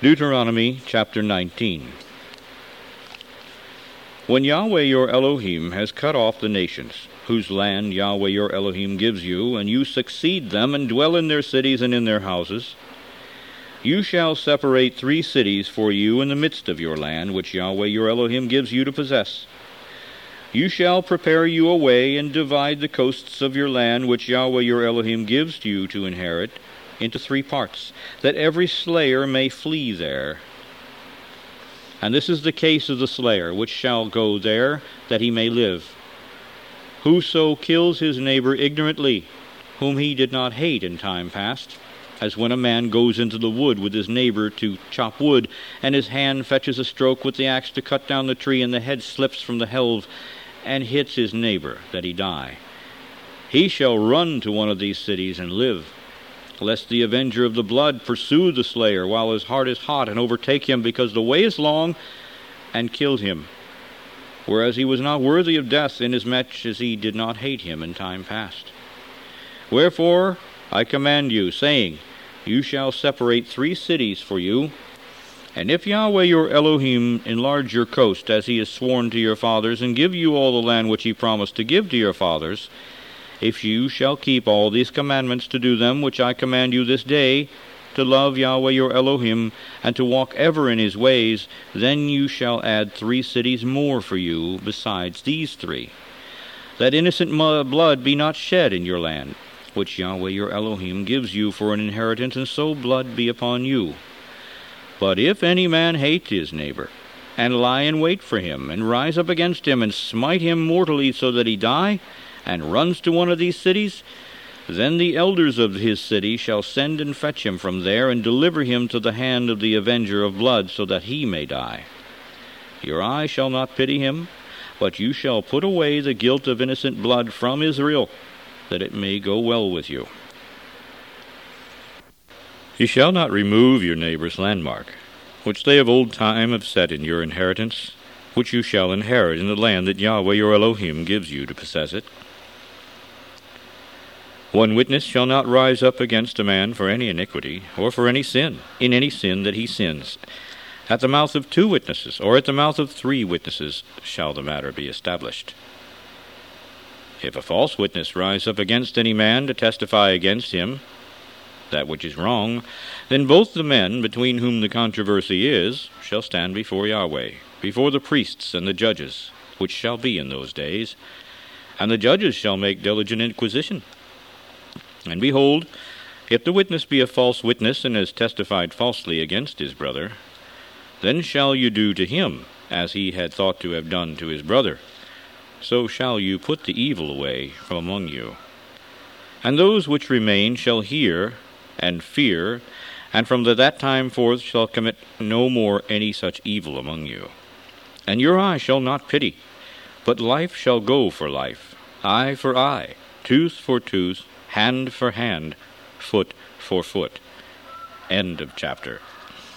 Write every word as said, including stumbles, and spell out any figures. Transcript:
Deuteronomy chapter nineteen. When Yahweh your Elohim has cut off the nations, whose land Yahweh your Elohim gives you, and you succeed them and dwell in their cities and in their houses, you shall separate three cities for you in the midst of your land, which Yahweh your Elohim gives you to possess. You shall prepare you a way and divide the coasts of your land, which Yahweh your Elohim gives you to inherit, into three parts, that every slayer may flee there. And this is the case of the slayer, which shall go there, that he may live. Whoso kills his neighbor ignorantly, whom he did not hate in time past, as when a man goes into the wood with his neighbor to chop wood, and his hand fetches a stroke with the axe to cut down the tree, and the head slips from the helve, and hits his neighbor, that he die. He shall run to one of these cities and live, lest the avenger of the blood pursue the slayer while his heart is hot, and overtake him, because the way is long, and kill him, whereas he was not worthy of death, inasmuch as he did not hate him in time past. Wherefore I command you, saying, you shall separate three cities for you, and if Yahweh your Elohim enlarge your coast, as he has sworn to your fathers, and give you all the land which he promised to give to your fathers, if you shall keep all these commandments to do them, which I command you this day, to love Yahweh your Elohim, and to walk ever in his ways, then you shall add three cities more for you besides these three, that innocent blood be not shed in your land, which Yahweh your Elohim gives you for an inheritance, and so blood be upon you. But if any man hate his neighbor, and lie in wait for him, and rise up against him, and smite him mortally so that he die, and runs to one of these cities, then the elders of his city shall send and fetch him from there, and deliver him to the hand of the avenger of blood, so that he may die. Your eye shall not pity him, but you shall put away the guilt of innocent blood from Israel, that it may go well with you. You shall not remove your neighbor's landmark, which they of old time have set in your inheritance, which you shall inherit in the land that Yahweh your Elohim gives you to possess it. One witness shall not rise up against a man for any iniquity, or for any sin, in any sin that he sins. At the mouth of two witnesses, or at the mouth of three witnesses, shall the matter be established. If a false witness rise up against any man to testify against him, that which is wrong, then both the men between whom the controversy is shall stand before Yahweh, before the priests and the judges, which shall be in those days, and the judges shall make diligent inquisition. And behold, if the witness be a false witness, and has testified falsely against his brother, then shall you do to him as he had thought to have done to his brother. So shall you put the evil away from among you. And those which remain shall hear and fear, and from that time forth shall commit no more any such evil among you. And your eye shall not pity, but life shall go for life, eye for eye, tooth for tooth, hand for hand, foot for foot. End of chapter.